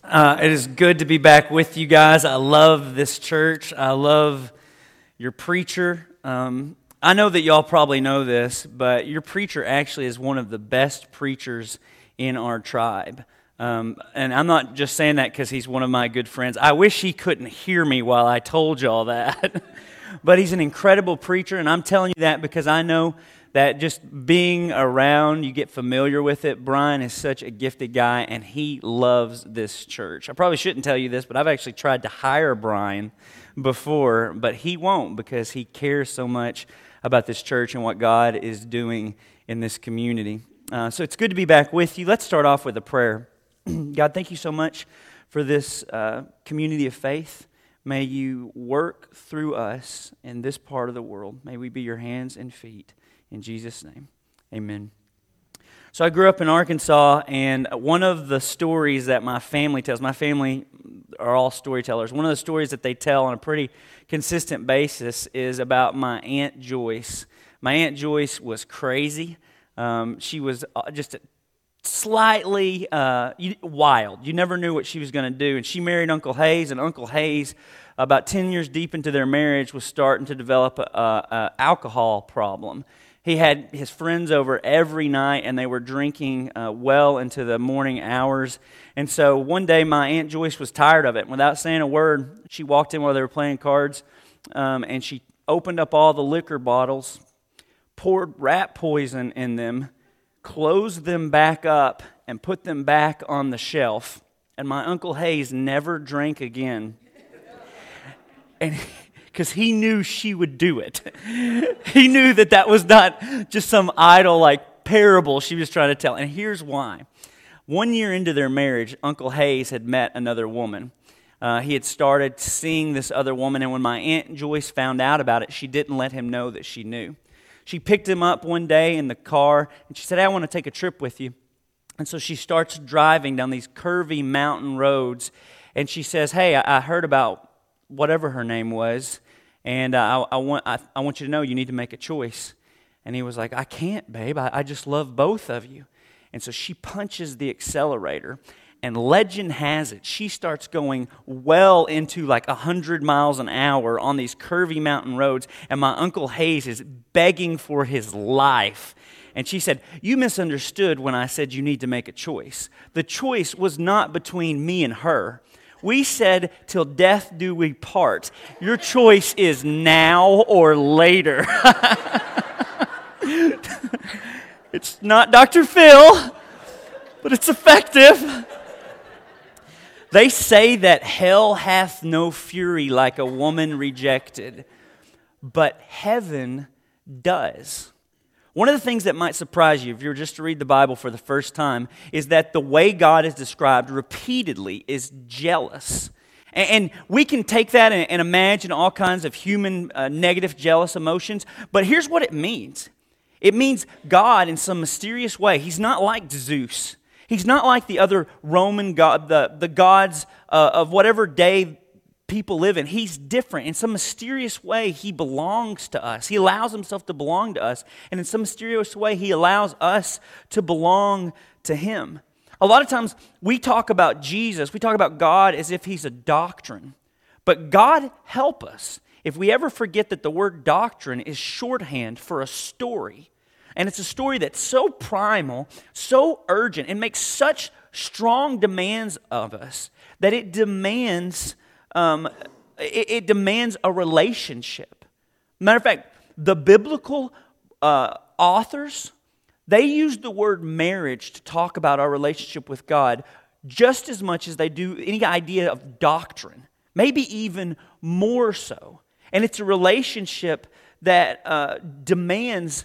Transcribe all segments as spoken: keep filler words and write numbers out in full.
Uh, it is good to be back with you guys. I love this church. I love your preacher. Um, I know that y'all probably know this, but your preacher actually is one of the best preachers in our tribe. Um, and I'm not just saying that because he's one of my good friends. I wish he couldn't hear me while I told y'all that. But he's an incredible preacher, and I'm telling you that because I know that just being around, you get familiar with it. Brian is such a gifted guy, and he loves this church. I probably shouldn't tell you this, but I've actually tried to hire Brian before, but he won't because he cares so much about this church and what God is doing in this community. Uh, so it's good to be back with you. Let's start off with a prayer. God, thank you so much for this uh, community of faith. May you work through us in this part of the world. May we be your hands and feet. In Jesus' name, amen. So I grew up in Arkansas, and one of the stories that my family tells, my family are all storytellers, one of the stories that they tell on a pretty consistent basis is about my Aunt Joyce. My Aunt Joyce was crazy. Um, she was just slightly uh, wild. You never knew what she was going to do. And she married Uncle Hayes, and Uncle Hayes, about ten years deep into their marriage, was starting to develop an alcohol problem. He had his friends over every night, and they were drinking uh, well into the morning hours. And so one day, my Aunt Joyce was tired of it. Without saying a word, she walked in while they were playing cards, um, and she opened up all the liquor bottles, poured rat poison in them, closed them back up, and put them back on the shelf. And my Uncle Hayes never drank again. And because he knew she would do it. He knew that that was not just some idle, like, parable she was trying to tell. And here's why. One year into their marriage, Uncle Hayes had met another woman. Uh, he had started seeing this other woman, and when my Aunt Joyce found out about it, she didn't let him know that she knew. She picked him up one day in the car, and she said, "Hey, I want to take a trip with you." And so she starts driving down these curvy mountain roads, and she says, "Hey, I, I heard about whatever her name was, and uh, I, I want I, I want you to know you need to make a choice." And he was like, "I can't, babe. I, I just love both of you." And so she punches the accelerator, and legend has it, she starts going well into like one hundred miles an hour on these curvy mountain roads, and my Uncle Hayes is begging for his life. And she said, "You misunderstood when I said you need to make a choice. The choice was not between me and her. We said, till death do we part. Your choice is now or later." It's not Doctor Phil, but it's effective. They say that hell hath no fury like a woman rejected, but heaven does. One of the things that might surprise you if you were just to read the Bible for the first time is that the way God is described repeatedly is jealous. And we can take that and imagine all kinds of human uh, negative, jealous emotions, but here's what it means. It means God, in some mysterious way, He's not like Zeus. He's not like the other Roman god, the, the gods uh, of whatever day people live in. He's different. In some mysterious way, He belongs to us. He allows Himself to belong to us. And in some mysterious way, He allows us to belong to Him. A lot of times, we talk about Jesus, we talk about God as if He's a doctrine. But God help us if we ever forget that the word doctrine is shorthand for a story. And it's a story that's so primal, so urgent, and makes such strong demands of us that it demands um, it, it demands a relationship. Matter of fact, the biblical uh, authors, they use the word marriage to talk about our relationship with God just as much as they do any idea of doctrine, maybe even more so. And it's a relationship that uh, demands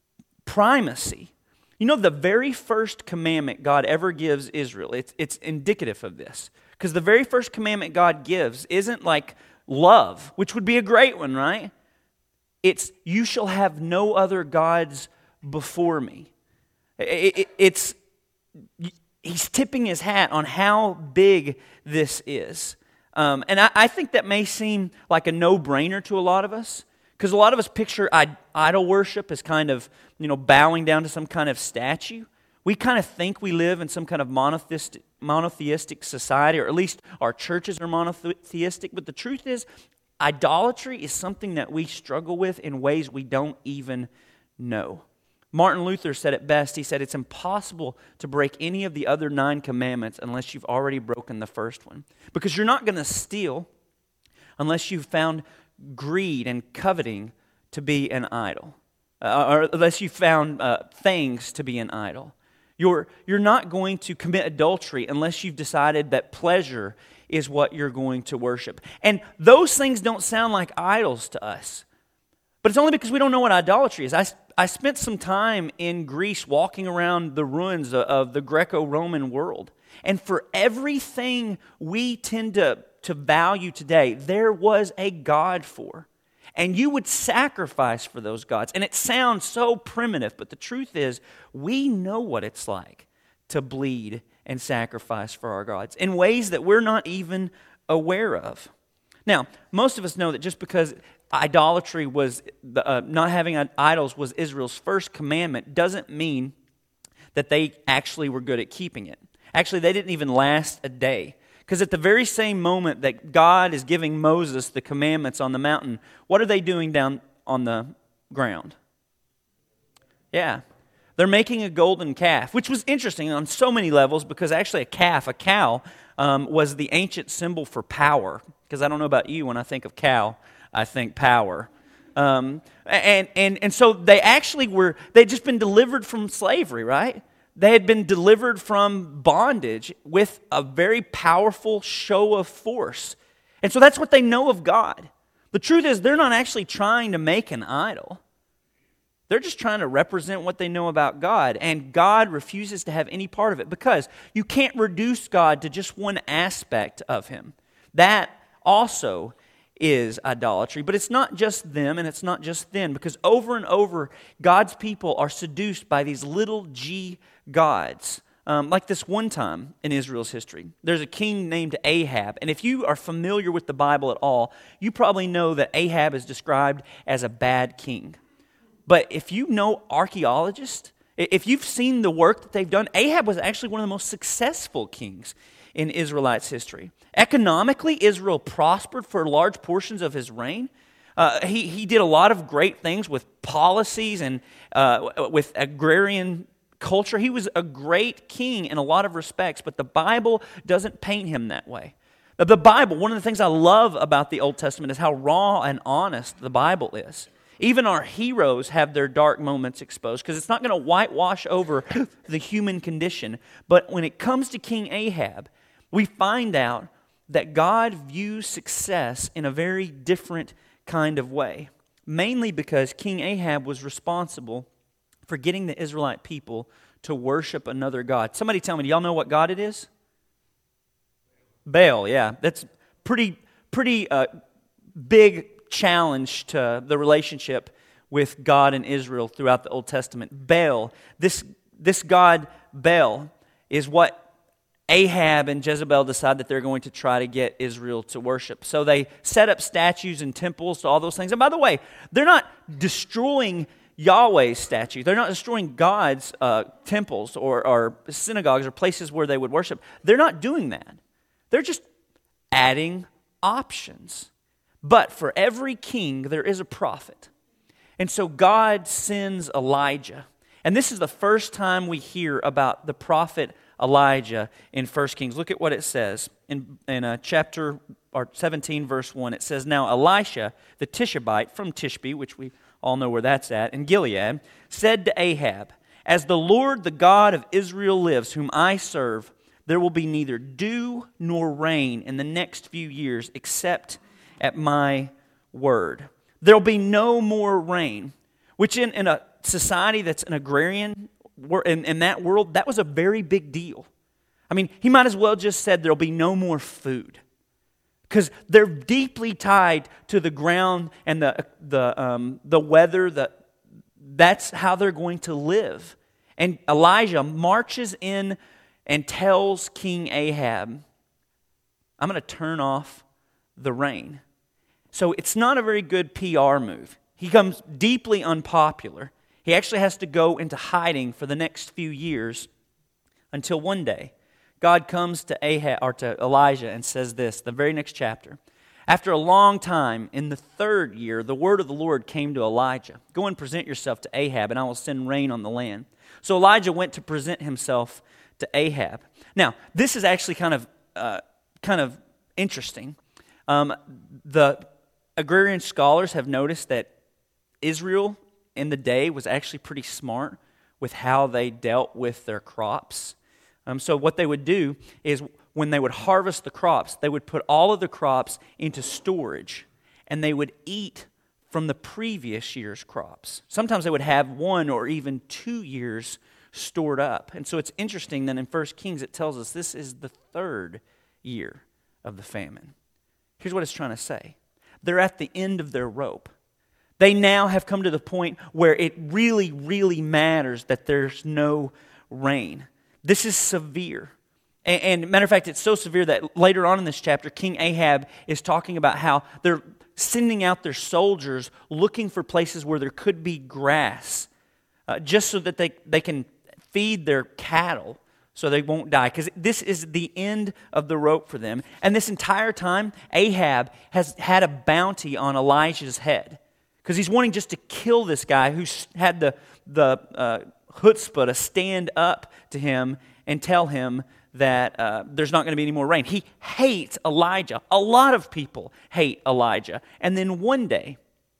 primacy. You know, the very first commandment God ever gives Israel, it's, it's indicative of this. Because the very first commandment God gives isn't like love, which would be a great one, right? It's, "You shall have no other gods before me." It, it, it's, He's tipping his hat on how big this is. Um, and I, I think that may seem like a no-brainer to a lot of us, because a lot of us picture idol worship as kind of, you know, bowing down to some kind of statue. We kind of think we live in some kind of monotheistic, monotheistic society, or at least our churches are monotheistic, but the truth is, idolatry is something that we struggle with in ways we don't even know. Martin Luther said it best. He said, it's impossible to break any of the other nine commandments unless you've already broken the first one. Because you're not going to steal unless you've found greed and coveting to be an idol. Uh, or unless you've found uh, things to be an idol. You're, you're not going to commit adultery unless you've decided that pleasure is what you're going to worship. And those things don't sound like idols to us. But it's only because we don't know what idolatry is. I, I spent some time in Greece walking around the ruins of, of the Greco-Roman world. And for everything we tend to, to value today, there was a god for. And you would sacrifice for those gods. And it sounds so primitive, but the truth is, we know what it's like to bleed and sacrifice for our gods in ways that we're not even aware of. Now, most of us know that just because idolatry was, uh, not having idols was Israel's first commandment doesn't mean that they actually were good at keeping it. Actually, they didn't even last a day. Because at the very same moment that God is giving Moses the commandments on the mountain, what are they doing down on the ground? Yeah. They're making a golden calf, which was interesting on so many levels because actually a calf, a cow, um, was the ancient symbol for power. Because I don't know about you, when I think of cow, I think power. Um, and, and, and so they actually were, they'd just been delivered from slavery, right? They had been delivered from bondage with a very powerful show of force. And so that's what they know of God. The truth is, they're not actually trying to make an idol. They're just trying to represent what they know about God. And God refuses to have any part of it because you can't reduce God to just one aspect of Him. That also is idolatry. But it's not just them and it's not just then, because over and over, God's people are seduced by these little g gods. Um, like this one time in Israel's history. There's a king named Ahab. And if you are familiar with the Bible at all, you probably know that Ahab is described as a bad king. But if you know archaeologists, if you've seen the work that they've done, Ahab was actually one of the most successful kings in Israelites' history. Economically, Israel prospered for large portions of his reign. Uh, he, he did a lot of great things with policies and uh, with agrarian culture. He was a great king in a lot of respects, but the Bible doesn't paint him that way. The Bible, one of the things I love about the Old Testament is how raw and honest the Bible is. Even our heroes have their dark moments exposed because it's not going to whitewash over the human condition. But when it comes to King Ahab, we find out that God views success in a very different kind of way. Mainly because King Ahab was responsible for getting the Israelite people to worship another god. Somebody tell me, do y'all know what god it is? Baal, yeah. That's pretty, pretty uh, big challenge to the relationship with God and Israel throughout the Old Testament. Baal, this, this god Baal is what Ahab and Jezebel decide that they're going to try to get Israel to worship. So they set up statues and temples to all those things. And by the way, they're not destroying Yahweh's statue. They're not destroying God's uh, temples or, or synagogues or places where they would worship. They're not doing that. They're just adding options. But for every king, there is a prophet. And so God sends Elijah. And this is the first time we hear about the prophet Elijah in First Kings. Look at what it says in, in uh, chapter or seventeen, verse one. It says, "Now Elisha, the Tishbite from Tishbe," which we all know where that's at, in Gilead, said to Ahab, "As the Lord, the God of Israel lives, whom I serve, there will be neither dew nor rain in the next few years except at my word." There will be no more rain, which in, in a society that's an agrarian, in, in that world, that was a very big deal. I mean, he might as well just said there'll be no more food. Because they're deeply tied to the ground and the the um, the weather. The, that's how they're going to live. And Elijah marches in and tells King Ahab, "I'm going to turn off the rain." So it's not a very good P R move. He becomes deeply unpopular. He actually has to go into hiding for the next few years until one day God comes to Ahab or to Elijah and says this, the very next chapter. After a long time, in the third year, the word of the Lord came to Elijah. Go and present yourself to Ahab, and I will send rain on the land. So Elijah went to present himself to Ahab. Now, this is actually kind of uh, kind of interesting. Um, the agrarian scholars have noticed that Israel in the day was actually pretty smart with how they dealt with their crops. Um, so what they would do is when they would harvest the crops, they would put all of the crops into storage, and they would eat from the previous year's crops. Sometimes they would have one or even two years stored up. And so it's interesting that in First Kings it tells us this is the third year of the famine. Here's what it's trying to say. They're at the end of their rope. They now have come to the point where it really, really matters that there's no rain. This is severe. And, and matter of fact, it's so severe that later on in this chapter, King Ahab is talking about how they're sending out their soldiers looking for places where there could be grass, uh, just so that they, they can feed their cattle so they won't die. Because this is the end of the rope for them. And this entire time, Ahab has had a bounty on Elijah's head. Because he's wanting just to kill this guy who had the, the uh, chutzpah to stand up to him and tell him that uh, there's not going to be any more rain. He hates Elijah. A lot of people hate Elijah. And then one day,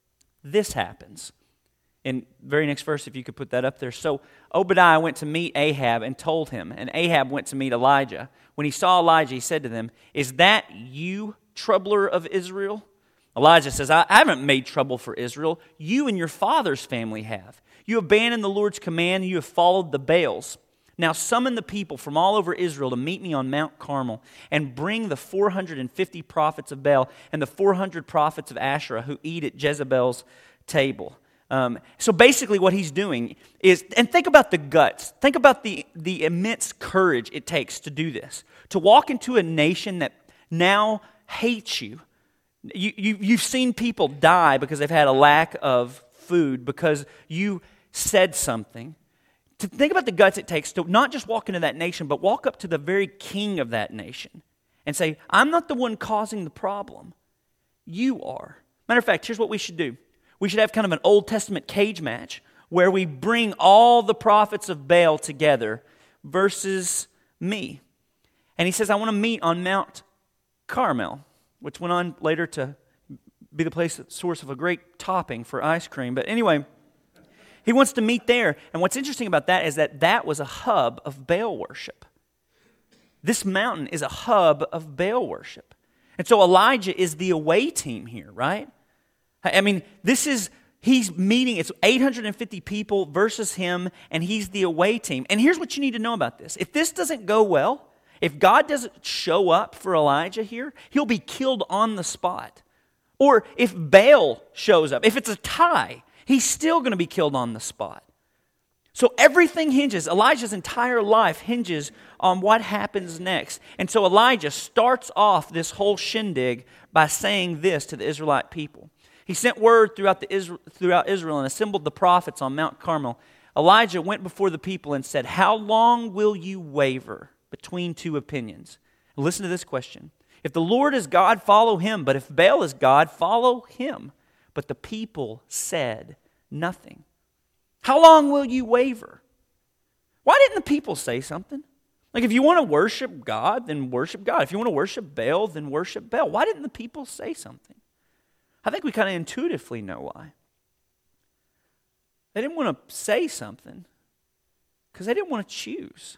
this happens. In the very next verse, if you could put that up there. So Obadiah went to meet Ahab and told him, and Ahab went to meet Elijah. When he saw Elijah, he said to them, "Is that you, troubler of Israel?" Elijah says, I haven't made trouble for Israel. You and your father's family have. You abandoned the Lord's command, and you have followed the Baals. Now summon the people from all over Israel to meet me on Mount Carmel, and bring the four hundred fifty prophets of Baal and the four hundred prophets of Asherah who eat at Jezebel's table. Um, so basically what he's doing is, and think about the guts, think about the, the immense courage it takes to do this, to walk into a nation that now hates you. You, you, you've seen people die because they've had a lack of food because you said something. To think about the guts it takes to not just walk into that nation, but walk up to the very king of that nation and say, I'm not the one causing the problem. You are. Matter of fact, here's what we should do. We should have kind of an Old Testament cage match where we bring all the prophets of Baal together versus me. And he says, I want to meet on Mount Carmel, which went on later to be the place, source of a great topping for ice cream. But anyway, he wants to meet there. And what's interesting about that is that that was a hub of Baal worship. This mountain is a hub of Baal worship. And so Elijah is the away team here, right? I mean, this is, he's meeting, it's eight hundred fifty people versus him, and he's the away team. And here's what you need to know about this. If this doesn't go well, if God doesn't show up for Elijah here, he'll be killed on the spot. Or if Baal shows up, if it's a tie, he's still going to be killed on the spot. So everything hinges, Elijah's entire life hinges on what happens next. And so Elijah starts off this whole shindig by saying this to the Israelite people. He sent word throughout, the Israel, throughout Israel and assembled the prophets on Mount Carmel. Elijah went before the people and said, how long will you waver between two opinions? Listen to this question. If the Lord is God, follow him. But if Baal is God, follow him. But the people said nothing. How long will you waver? Why didn't the people say something? Like, if you want to worship God, then worship God. If you want to worship Baal, then worship Baal. Why didn't the people say something? I think we kind of intuitively know why. They didn't want to say something because they didn't want to choose.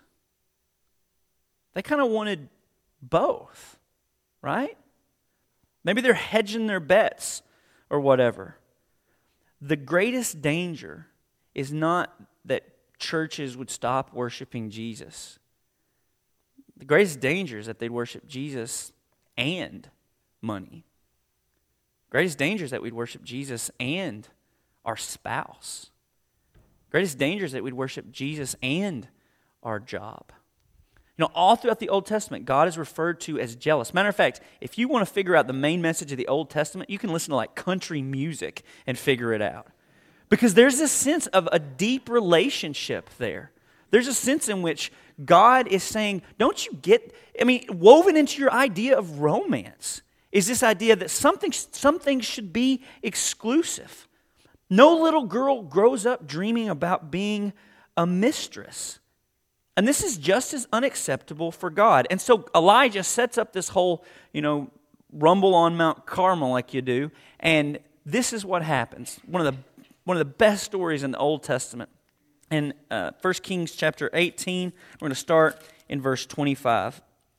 They kind of wanted both, right? Maybe they're hedging their bets or whatever. The greatest danger is not that churches would stop worshiping Jesus. The greatest danger is that they'd worship Jesus and money. The greatest danger is that we'd worship Jesus and our spouse. The greatest danger is that we'd worship Jesus and our job. You know, all throughout the Old Testament, God is referred to as jealous. Matter of fact, if you want to figure out the main message of the Old Testament, you can listen to like country music and figure it out. Because there's this sense of a deep relationship there. There's a sense in which God is saying, don't you get, I mean, woven into your idea of romance is this idea that something, something should be exclusive. No little girl grows up dreaming about being a mistress. And this is just as unacceptable for God. And so Elijah sets up this whole, you know, rumble on Mount Carmel like you do. And this is what happens. One of the, one of the best stories in the Old Testament. In uh, First Kings chapter eighteen, we're going to start in verse twenty-five.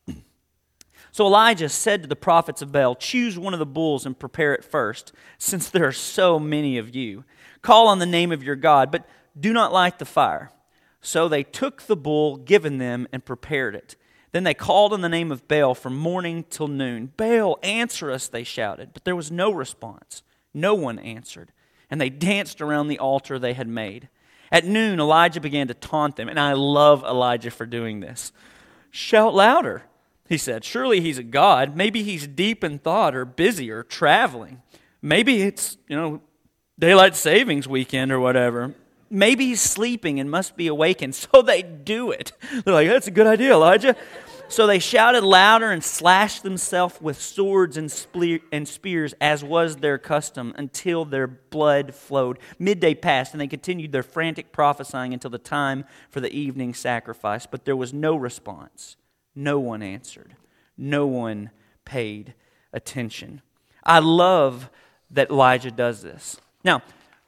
So Elijah said to the prophets of Baal, choose one of the bulls and prepare it first, since there are so many of you. Call on the name of your God, but do not light the fire. So they took the bull given them and prepared it. Then they called on the name of Baal from morning till noon. Baal, answer us, they shouted. But there was no response. No one answered. And they danced around the altar they had made. At noon, Elijah began to taunt them, and I love Elijah for doing this. Shout louder, he said. Surely he's a god. Maybe he's deep in thought or busy or traveling. Maybe it's, you know, daylight savings weekend or whatever. Maybe he's sleeping and must be awakened. So they do it. They're like, that's a good idea, Elijah. So they shouted louder and slashed themselves with swords and spears, as was their custom, until their blood flowed. Midday passed, and they continued their frantic prophesying until the time for the evening sacrifice. But there was no response. No one answered. No one paid attention. I love that Elijah does this. Now,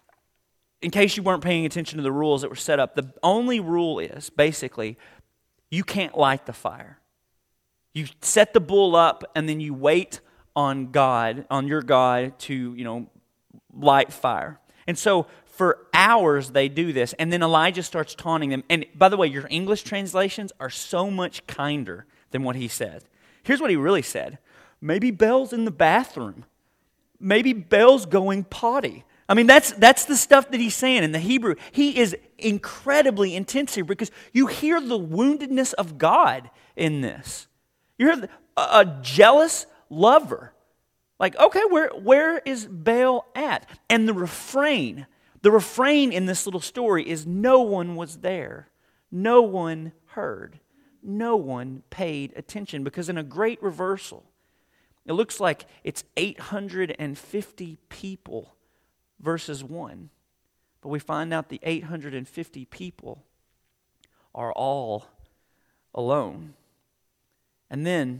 in case you weren't paying attention to the rules that were set up, the only rule is, basically, you can't light the fire. You set the bull up, and then you wait on God, on your God, to, you know, light fire. And so for hours they do this, and then Elijah starts taunting them. And by the way, your English translations are so much kinder than what he said. Here's what he really said. Maybe Baal's in the bathroom. Maybe Baal's going potty. I mean, that's that's the stuff that he's saying in the Hebrew. He is incredibly intense here because you hear the woundedness of God in this. You hear a, a jealous lover. Like, okay, where where is Baal at? And the refrain, the refrain in this little story is no one was there. No one heard. No one paid attention, because in a great reversal, it looks like it's eight hundred fifty people versus one. But we find out the eight hundred fifty people are all alone. And then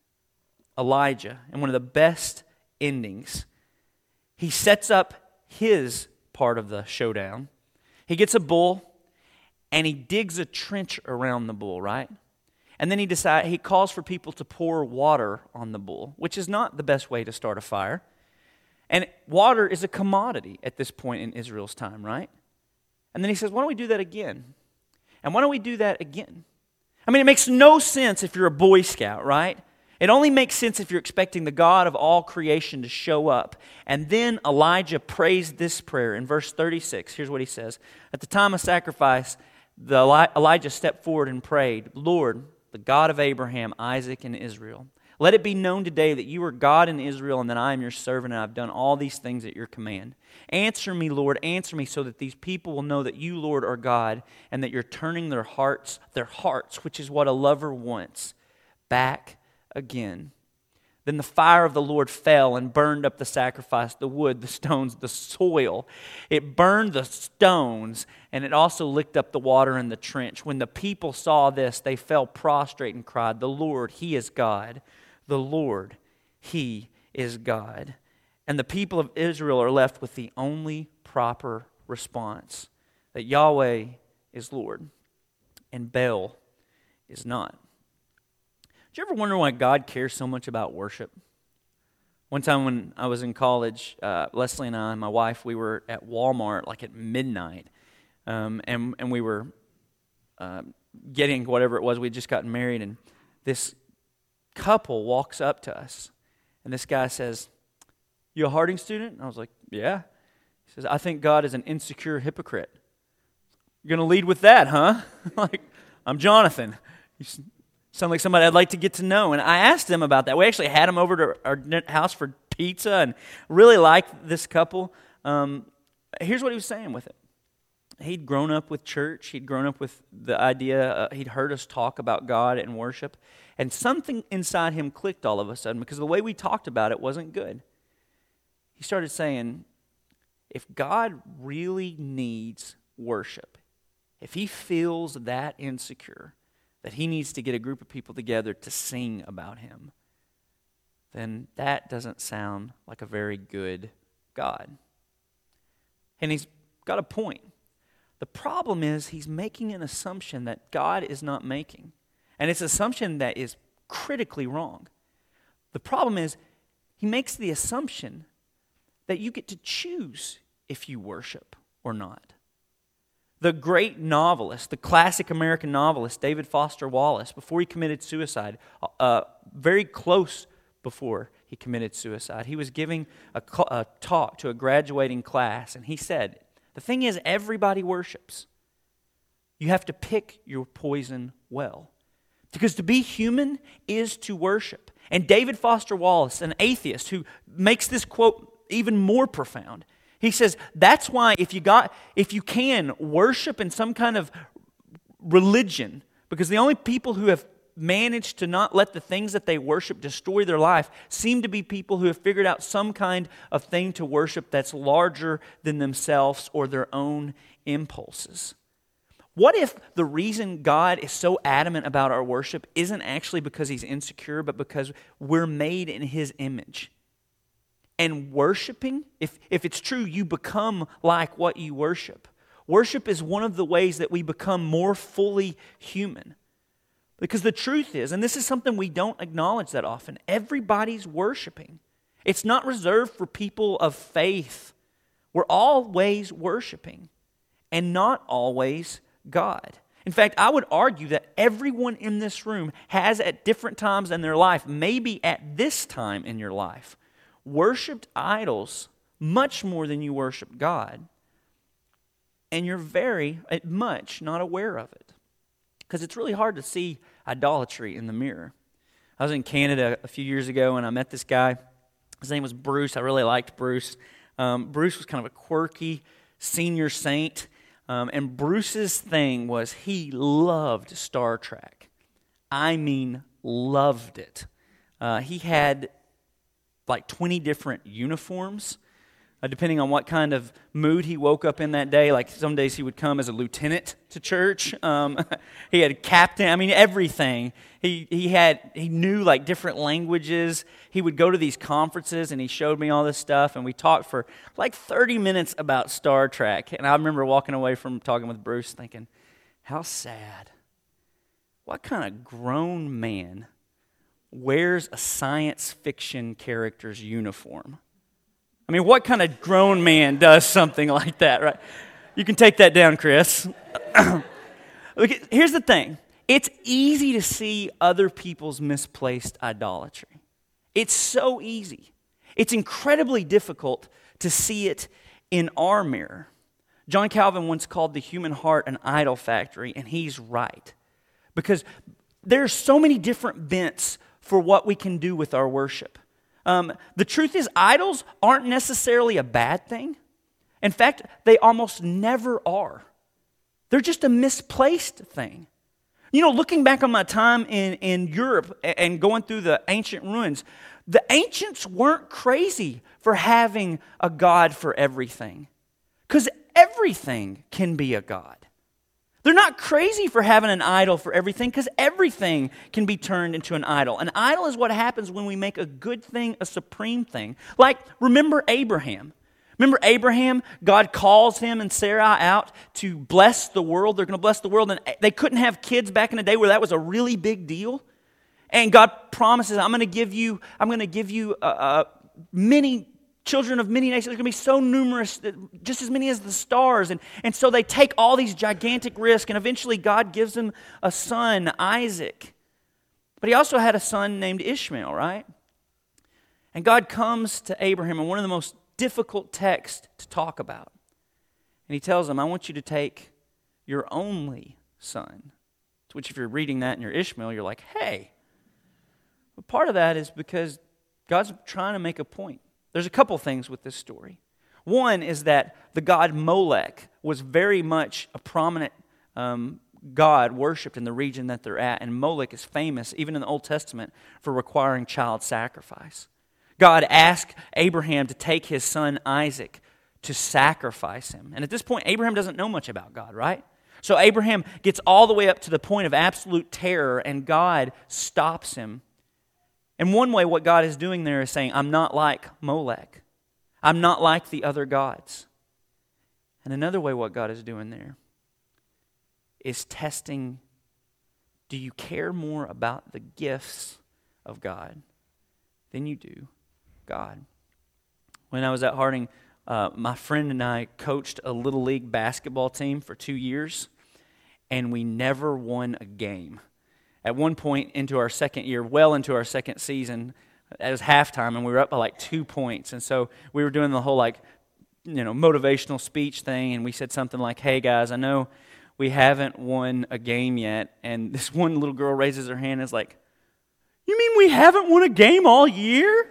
Elijah, in one of the best endings, he sets up his part of the showdown. He gets a bull and he digs a trench around the bull, right? And then he decides, he calls for people to pour water on the bull, which is not the best way to start a fire. And water is a commodity at this point in Israel's time, right? And then he says, why don't we do that again? And why don't we do that again? I mean, it makes no sense if you're a Boy Scout, right? It only makes sense if you're expecting the God of all creation to show up. And then Elijah prays this prayer in verse thirty-six. Here's what he says. At the time of sacrifice, the Elijah stepped forward and prayed, Lord, the God of Abraham, Isaac, and Israel, let it be known today that you are God in Israel and that I am your servant and I've done all these things at your command. Answer me, Lord, answer me so that these people will know that you, Lord, are God and that you're turning their hearts, their hearts, which is what a lover wants, back again. Then the fire of the Lord fell and burned up the sacrifice, the wood, the stones, the soil. It burned the stones, and it also licked up the water in the trench. When the people saw this, they fell prostrate and cried, the Lord, He is God. The Lord, He is God. And the people of Israel are left with the only proper response, that Yahweh is Lord and Baal is not. Did you ever wonder why God cares so much about worship? One time when I was in college, uh, Leslie and I and my wife, we were at Walmart like at midnight, um, and, and we were uh, getting whatever it was. We had just gotten married, and this couple walks up to us, and this guy says, you a Harding student? And I was like, yeah. He says, I think God is an insecure hypocrite. You're going to lead with that, huh? Like, I'm Jonathan. You sound like somebody I'd like to get to know. And I asked him about that. We actually had him over to our house for pizza and really liked this couple. Um, here's what he was saying with it. he'd grown up with church. He'd grown up with the idea, uh, he'd heard us talk about God and worship. And something inside him clicked all of a sudden because the way we talked about it wasn't good. He started saying, if God really needs worship, if he feels that insecure, that he needs to get a group of people together to sing about him, then that doesn't sound like a very good God. And he's got a point. The problem is he's making an assumption that God is not making. And it's an assumption that is critically wrong. The problem is he makes the assumption that you get to choose if you worship or not. The great novelist, the classic American novelist, David Foster Wallace, before he committed suicide, uh, very close before he committed suicide, he was giving a, a talk to a graduating class, and he said, the thing is, everybody worships. You have to pick your poison well. Because to be human is to worship. And David Foster Wallace, an atheist who makes this quote even more profound, he says, that's why if you got, if you can worship in some kind of religion, because the only people who have managed to not let the things that they worship destroy their life seem to be people who have figured out some kind of thing to worship that's larger than themselves or their own impulses. What if the reason God is so adamant about our worship isn't actually because he's insecure, but because we're made in his image? And worshiping, if, if it's true, you become like what you worship. Worship is one of the ways that we become more fully human. Because the truth is, and this is something we don't acknowledge that often, everybody's worshiping. It's not reserved for people of faith. We're always worshiping, and not always God. In fact, I would argue that everyone in this room has at different times in their life, maybe at this time in your life, worshipped idols much more than you worship God. And you're very much not aware of it. Because it's really hard to see idolatry in the mirror. I was in Canada a few years ago and I met this guy. His name was Bruce. I really liked Bruce. Um, Bruce was kind of a quirky senior saint. Um, and Bruce's thing was he loved Star Trek. I mean, loved it. Uh, he had like twenty different uniforms, uh, depending on what kind of mood he woke up in that day. Like some days he would come as a lieutenant to church. Um, he had a captain. I mean, everything. He he had he knew like different languages. He would go to these conferences and he showed me all this stuff. And we talked for like thirty minutes about Star Trek. And I remember walking away from talking with Bruce thinking, how sad. What kind of grown man wears a science fiction character's uniform? I mean, what kind of grown man does something like that, right? You can take that down, Chris. Look, here's the thing. It's easy to see other people's misplaced idolatry. It's so easy. It's incredibly difficult to see it in our mirror. John Calvin once called the human heart an idol factory, and he's right. Because there's so many different bents for what we can do with our worship. Um, the truth is, idols aren't necessarily a bad thing. In fact, they almost never are. They're just a misplaced thing. You know, looking back on my time in, in Europe and going through the ancient ruins, the ancients weren't crazy for having a god for everything. Because everything can be a god. They're not crazy for having an idol for everything because everything can be turned into an idol. An idol is what happens when we make a good thing a supreme thing. Like, remember Abraham. Remember Abraham? God calls him and Sarah out to bless the world. They're going to bless the world. And they couldn't have kids back in the day where that was a really big deal. And God promises, I'm going to give you, I'm going to give you uh, uh, many children of many nations. They're going to be so numerous, just as many as the stars. And, and so they take all these gigantic risks, and eventually God gives them a son, Isaac. But he also had a son named Ishmael, right? And God comes to Abraham in one of the most difficult texts to talk about. And he tells him, I want you to take your only son. To which if you're reading that and you're Ishmael, you're like, hey. But part of that is because God's trying to make a point. There's a couple things with this story. One is that the god Molech was very much a prominent um, god worshipped in the region that they're at, and Molech is famous, even in the Old Testament, for requiring child sacrifice. God asked Abraham to take his son Isaac to sacrifice him. And at this point, Abraham doesn't know much about God, right? So Abraham gets all the way up to the point of absolute terror, and God stops him. And one way what God is doing there is saying, I'm not like Molech. I'm not like the other gods. And another way what God is doing there is testing, do you care more about the gifts of God than you do God? When I was at Harding, uh, my friend and I coached a little league basketball team for two years, and we never won a game. At one point into our second year, well into our second season, it was halftime, and we were up by like two points. And so we were doing the whole like, you know, motivational speech thing, and we said something like, hey guys, I know we haven't won a game yet. And this one little girl raises her hand and is like, you mean we haven't won a game all year?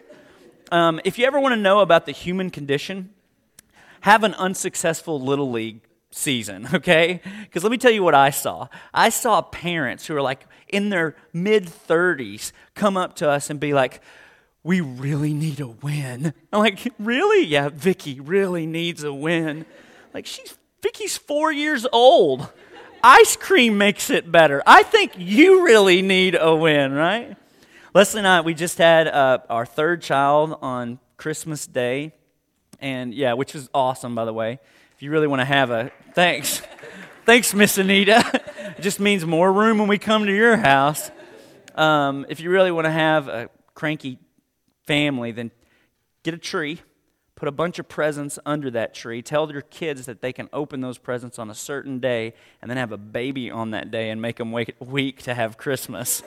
Um, if you ever want to know about the human condition, have an unsuccessful little league season, okay? Because let me tell you what I saw. I saw parents who are like in their mid-thirties come up to us and be like, we really need a win. I'm like, really? Yeah, Vicky really needs a win. Like, she's Vicky's four years old. Ice cream makes it better. I think you really need a win, right? Leslie and I, we just had uh, our third child on Christmas Day. And yeah, which is awesome, by the way. If you really want to have a, thanks. Thanks, Miss Anita. It just means more room when we come to your house. Um, if you really want to have a cranky family, then get a tree, put a bunch of presents under that tree, tell your kids that they can open those presents on a certain day, and then have a baby on that day and make them wait a week to have Christmas.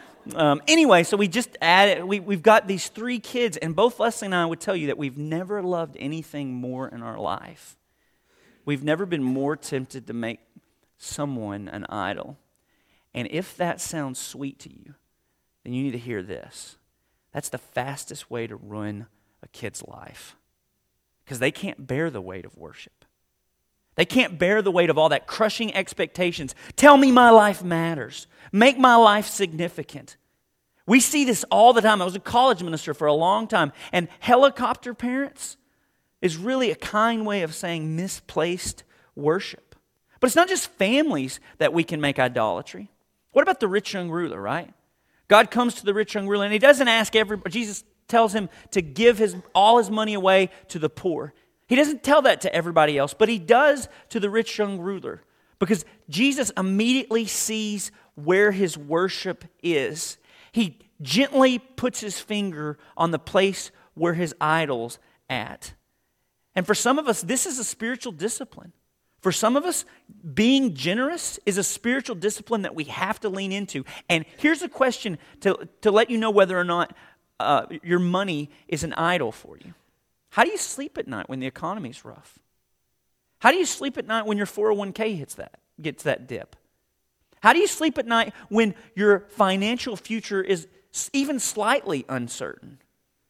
Um, anyway, so we just added, we, we've got these three kids, and both Leslie and I would tell you that we've never loved anything more in our life. We've never been more tempted to make someone an idol. And if that sounds sweet to you, then you need to hear this. That's the fastest way to ruin a kid's life. Because they can't bear the weight of worship. They can't bear the weight of all that crushing expectations. Tell me my life matters. Make my life significant. We see this all the time. I was a college minister for a long time, and helicopter parents is really a kind way of saying misplaced worship. But it's not just families that we can make idolatry. What about the rich young ruler, right? God comes to the rich young ruler, and he doesn't ask everybody. Jesus tells him to give his all his money away to the poor. He doesn't tell that to everybody else, but he does to the rich young ruler, because Jesus immediately sees where his worship is. He gently puts his finger on the place where his idol's at. And for some of us, this is a spiritual discipline. For some of us, being generous is a spiritual discipline that we have to lean into. And here's a question to, to let you know whether or not uh, your money is an idol for you. How do you sleep at night when the economy's rough? How do you sleep at night when your four oh one k hits that, gets that dip? How do you sleep at night when your financial future is even slightly uncertain?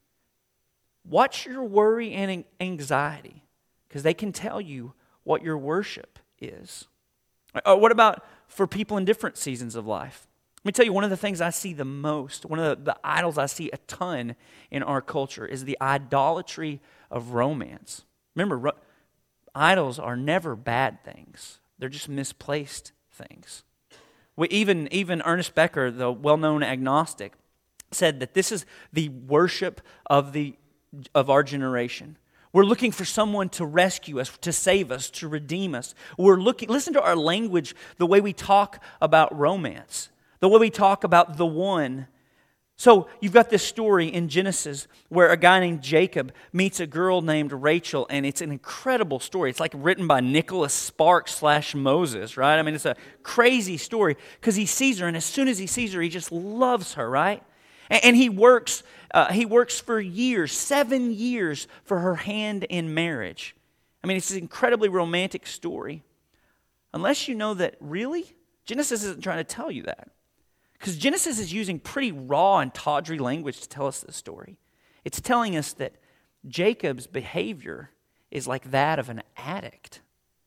Watch your worry and anxiety, because they can tell you what your worship is. Or what about for people in different seasons of life? Let me tell you, one of the things I see the most, one of the, the idols I see a ton in our culture is the idolatry of romance. Remember, ro- idols are never bad things. They're just misplaced things. We, even, even Ernest Becker, the well-known agnostic, said that this is the worship of, the, of our generation. We're looking for someone to rescue us, to save us, to redeem us. We're looking, listen to our language, the way we talk about romance, the way we talk about the one. So you've got this story in Genesis where a guy named Jacob meets a girl named Rachel, and it's an incredible story. It's like written by Nicholas Sparks slash Moses, right? I mean, it's a crazy story because he sees her, and as soon as he sees her, he just loves her, right? And, and he works, uh, he works for years, seven years for her hand in marriage. I mean, it's an incredibly romantic story. Unless you know that really, Genesis isn't trying to tell you that. Because Genesis is using pretty raw and tawdry language to tell us this story. It's telling us that Jacob's behavior is like that of an addict.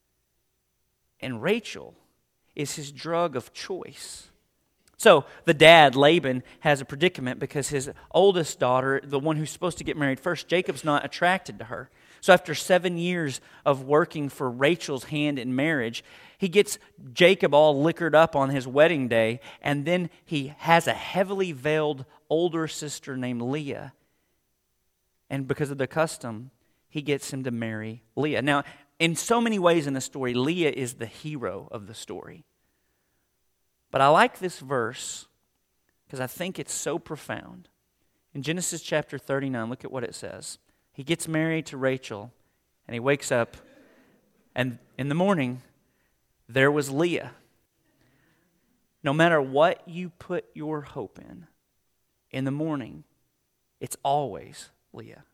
And Rachel is his drug of choice. So the dad, Laban, has a predicament because his oldest daughter, the one who's supposed to get married first, Jacob's not attracted to her. So after seven years of working for Rachel's hand in marriage, he gets Jacob all liquored up on his wedding day, and then he has a heavily veiled older sister named Leah. And because of the custom, he gets him to marry Leah. Now, in so many ways in the story, Leah is the hero of the story. But I like this verse because I think it's so profound. In Genesis chapter thirty-nine, look at what it says. He gets married to Rachel, and he wakes up, and in the morning, there was Leah. No matter what you put your hope in, in the morning, it's always Leah.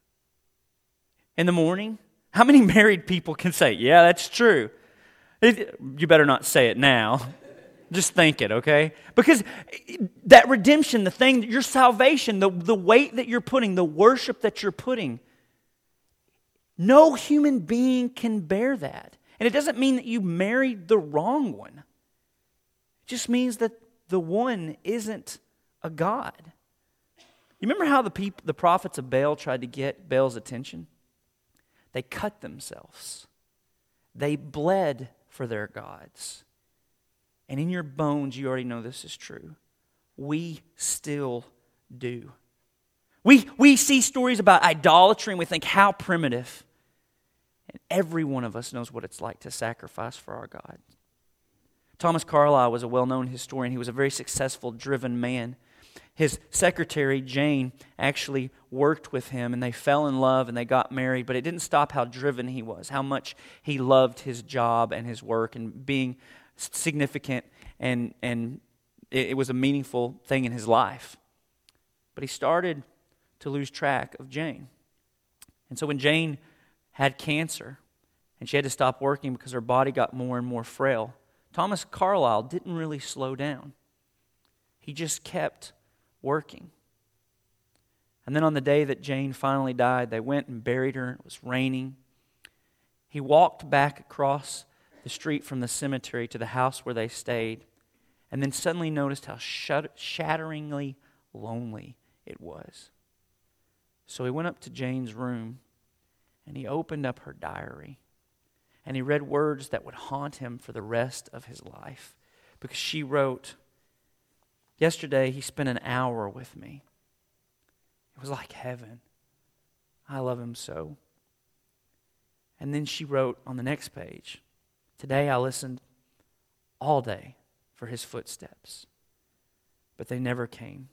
In the morning, how many married people can say, yeah, that's true? It, you better not say it now. Just think it, okay? Because that redemption, the thing, your salvation, the, the weight that you're putting, the worship that you're putting, no human being can bear that. And it doesn't mean that you married the wrong one. It just means that the one isn't a God. You remember how the people, the prophets of Baal tried to get Baal's attention? They cut themselves. They bled for their gods. And in your bones, you already know this is true. We still do. We, we see stories about idolatry and we think, how primitive. And every one of us knows what it's like to sacrifice for our God. Thomas Carlyle was a well-known historian. He was a very successful, driven man. His secretary, Jane, actually worked with him, and they fell in love and they got married, but it didn't stop how driven he was, how much he loved his job and his work and being significant, and, and it, it was a meaningful thing in his life. But he started to lose track of Jane. And so when Jane had cancer and she had to stop working because her body got more and more frail, Thomas Carlyle didn't really slow down. He just kept working. And then on the day that Jane finally died, they went and buried her. It was raining. He walked back across the street from the cemetery to the house where they stayed, and then suddenly noticed how shatteringly lonely it was. So he went up to Jane's room, and he opened up her diary, and he read words that would haunt him for the rest of his life, because she wrote, "Yesterday he spent an hour with me. It was like heaven. I love him so." And then she wrote on the next page, "Today I listened all day for his footsteps, but they never came.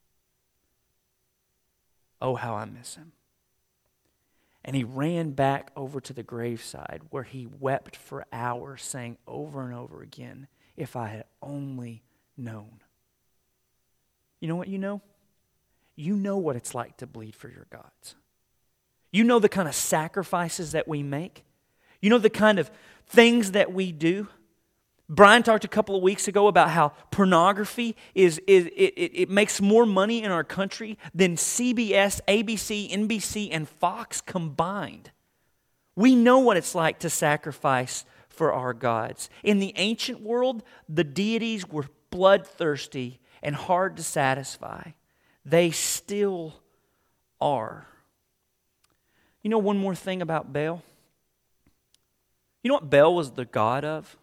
Oh, how I miss him." And he ran back over to the graveside where he wept for hours, saying over and over again, "If I had only known." You know what you know? You know what it's like to bleed for your gods. You know the kind of sacrifices that we make. You know the kind of things that we do. Brian talked a couple of weeks ago about how pornography is, is it, it, it makes more money in our country than C B S, A B C, N B C, and Fox combined. We know what it's like to sacrifice for our gods. In the ancient world, the deities were bloodthirsty and hard to satisfy. They still are. You know one more thing about Baal? You know what Baal was the god of?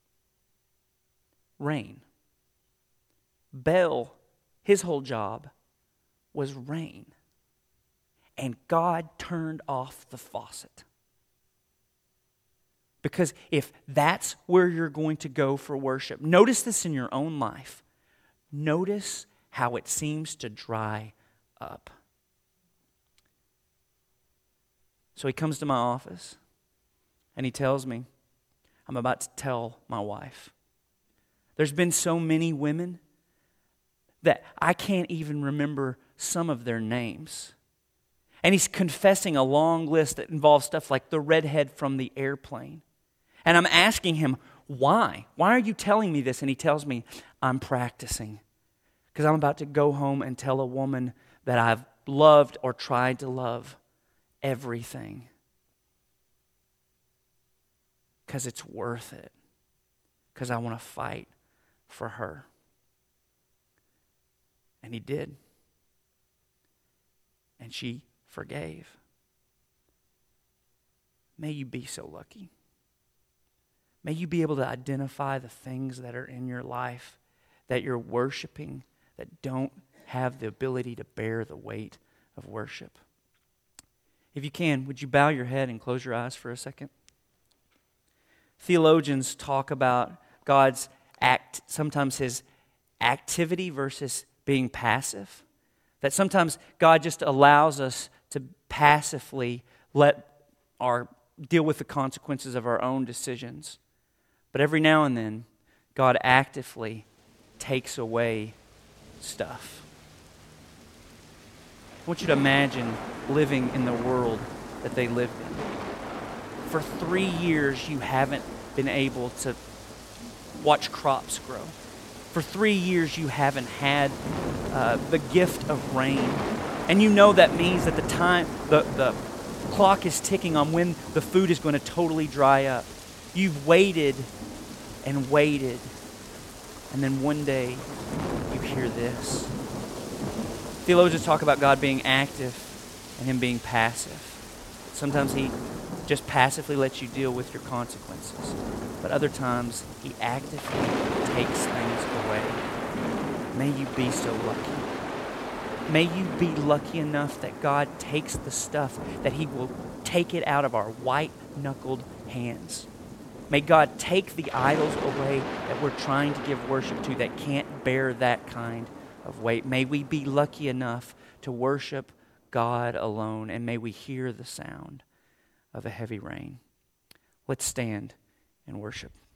Rain. Baal, his whole job was rain. And God turned off the faucet. Because if that's where you're going to go for worship, notice this in your own life. Notice how it seems to dry up. So he comes to my office and he tells me, I'm about to tell my wife. There's been so many women that I can't even remember some of their names. And he's confessing a long list that involves stuff like the redhead from the airplane. And I'm asking him, why? Why are you telling me this? And he tells me, I'm practicing. Because I'm about to go home and tell a woman that I've loved or tried to love everything. because it's worth it, because I want to fight for her. And he did. And she forgave. May you be so lucky. May you be able to identify the things that are in your life that you're worshiping that don't have the ability to bear the weight of worship. If you can, would you bow your head and close your eyes for a second? Theologians talk about God's act, sometimes his activity versus being passive. That sometimes God just allows us to passively let our deal with the consequences of our own decisions. But every now and then, God actively takes away stuff. I want you to imagine living in the world that they lived in. For three years, you haven't been able to watch crops grow. For three years, you haven't had uh, the gift of rain. And you know that means that the time, the, the clock is ticking on when the food is going to totally dry up. You've waited and waited. And then one day, you hear this. Theologians talk about God being active and him being passive. Sometimes he just passively lets you deal with your consequences. But other times, he actively takes things away. May you be so lucky. May you be lucky enough that God takes the stuff, that he will take it out of our white-knuckled hands. May God take the idols away that we're trying to give worship to that can't bear that kind of weight. May we be lucky enough to worship God alone, and may we hear the sound of a heavy rain. Let's stand and worship.